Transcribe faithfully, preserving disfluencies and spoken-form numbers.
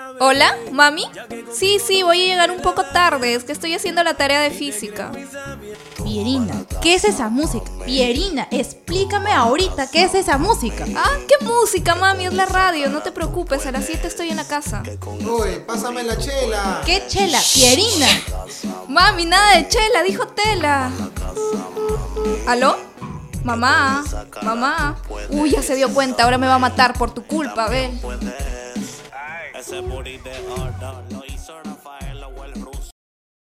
¿Hola, mami? Sí, sí, voy a llegar un poco tarde, es que estoy haciendo la tarea de física. Pierina, ¿qué es esa música? Pierina, explícame ahorita qué es esa música. Ah, ¿qué música, mami? Es la radio, no te preocupes, a las siete estoy en la casa. Uy, pásame la chela. ¿Qué chela? Pierina. Mami, nada de chela, dijo Tela. ¿Aló? Mamá, mamá. Uy, ya se dio cuenta, ahora me va a matar por tu culpa, ve. Ese booty de oro lo hizo.